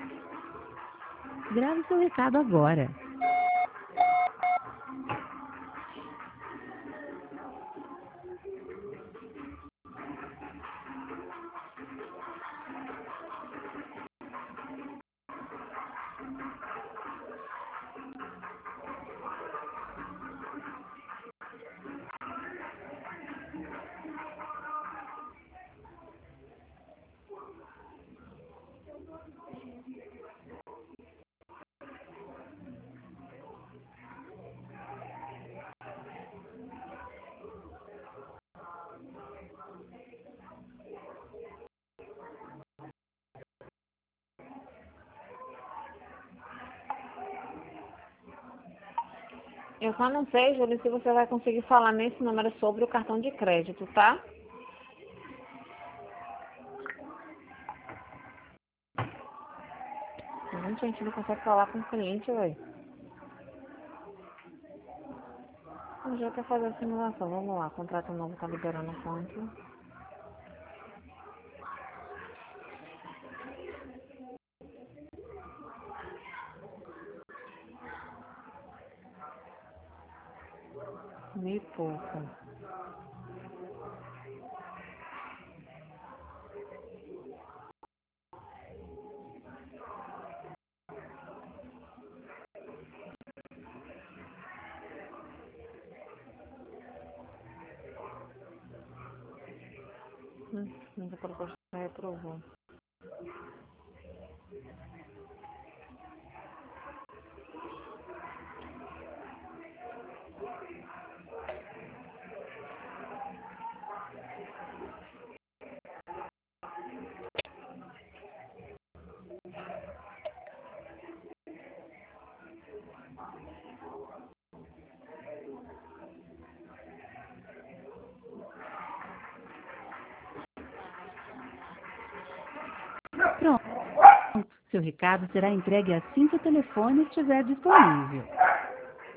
Grave seu recado agora. Eu só não sei, Júlia, se você vai conseguir falar nesse número sobre o cartão de crédito, tá? Gente, a gente não consegue falar com o cliente, velho. O já quer fazer a simulação. Vamos lá, contrato novo tá liberando quanto? Mil e pouco. Minha proposta reprovou. Pronto. Seu recado será entregue assim que o telefone estiver disponível.